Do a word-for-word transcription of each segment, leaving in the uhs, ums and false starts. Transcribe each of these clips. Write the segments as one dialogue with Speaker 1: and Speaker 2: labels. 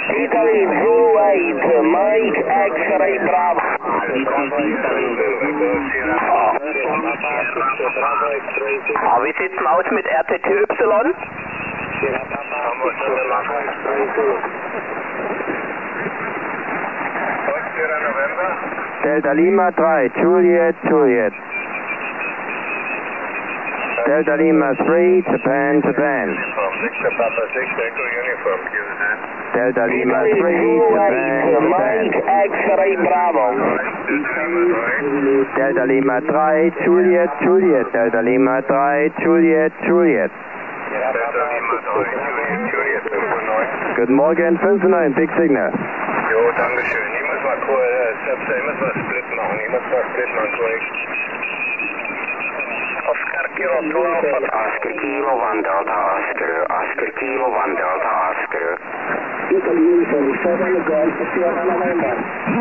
Speaker 1: Italy Zulu eight, Mike X-Ray Bravo.
Speaker 2: Oh, wie sieht's denn aus mit R T T Y?
Speaker 3: Delta Lima drei, Juliet, Juliet. Delta Lima three, Japan, Japan. Delta Lima three, Japan, Japan.
Speaker 1: Mike X-Ray Bravo.
Speaker 3: Delta Lima drei, Juliet, Juliet. Delta Lima drei, Juliet, Juliet. Guten Morgen, fünf neun, Big Signal.
Speaker 4: Jo, danke schön. Ich muss mal kurz, ich muss mal Split machen. Ich muss mal Split machen, Greg. Oscar Kilo twelve,
Speaker 2: Oscar Kilo one Delta Oscar, Oscar Kilo one Delta Oscar.
Speaker 1: Italy Uniform seven, Golf Sierra November.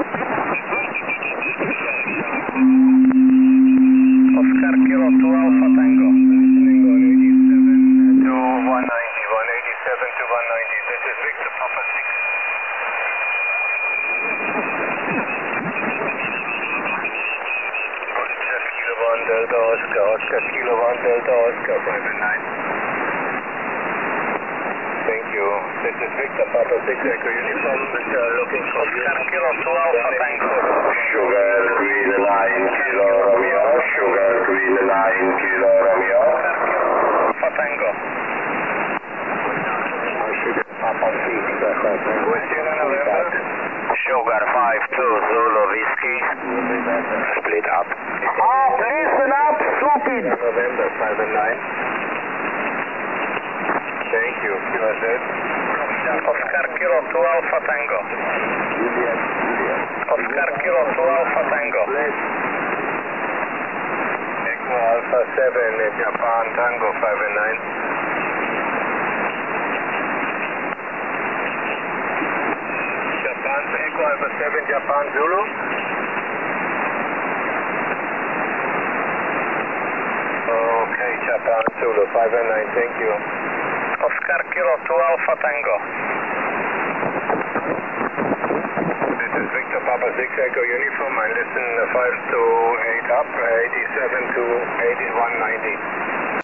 Speaker 4: Oscar Kilo twelve, Tango. To one ninety, one eighty-seven to one ninety. This is Victor Papa six. Oscar Kilo one Delta Oscar, Oscar Kilo one Delta Oscar, five and nine. Thank you. This is Victor Papa six Echo Uniform. Uh, looking for Oscar Kilo twelve, Tango.
Speaker 5: Sugar Green Line Kilo Romeo, Sugar Green Line Kilo Romeo.
Speaker 4: For Tango.
Speaker 5: Papa six,
Speaker 4: Sierra November.
Speaker 2: Sugar five two Zulu Whiskey. Split up.
Speaker 1: Up, listen up, stupid.
Speaker 4: November, five and nine. Thank you. Q S Z. Oscar Kilo twelve for Tango. Oscar Kilo twelve for Tango. Echo Alpha seven, Japan Tango, five and nine. Japan Echo Alpha seven, Japan Zulu. Okay, Japan Zulu, five and nine, thank you. Oscar Kilo twelve for Tango. This is Victor Papa six Echo Uniform. I listen uh, five to eight up, eighty-seven to eighty-one ninety.